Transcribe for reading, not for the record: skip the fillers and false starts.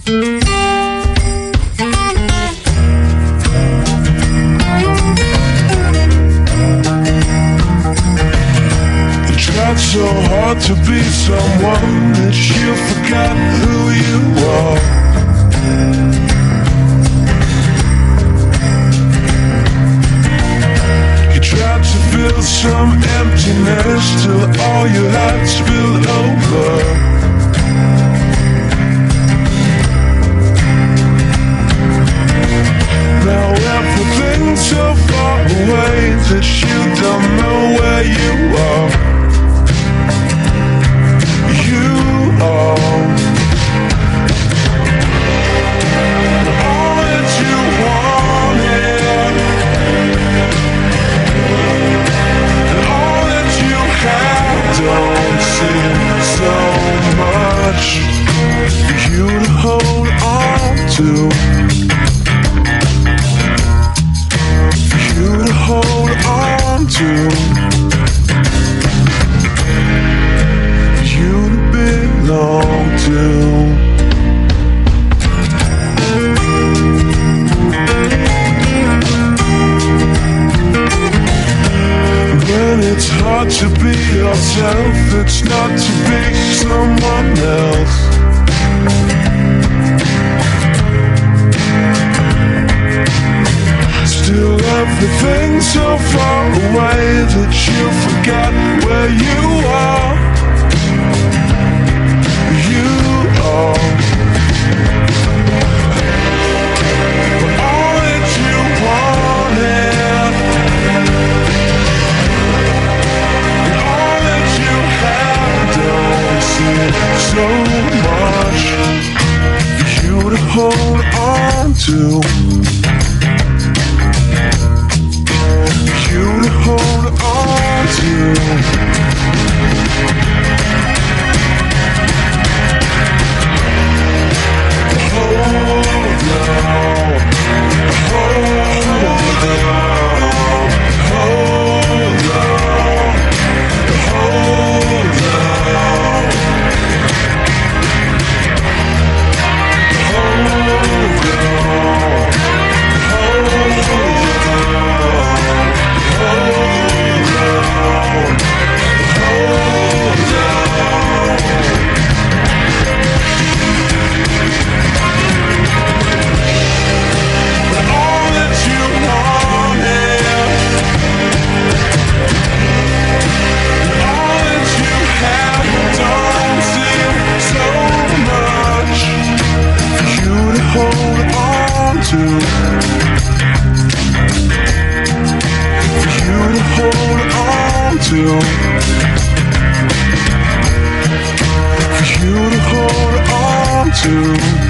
Tried so hard to be someone that you forgot who you are. You tried to fill some emptiness till all you had spilled over. Now everything's so far away that you don't know where you are. All that you wanted, all that you have, don't seem so much for you to hold on to, for you to hold on to. Belong to. When it's hard to be yourself, it's not to be someone else. Still everything's so far away that you forgot where you are. All that you wanted, and all that you have, don't seem so much for you to hold on to, for you to hold on to. For you to hold on to.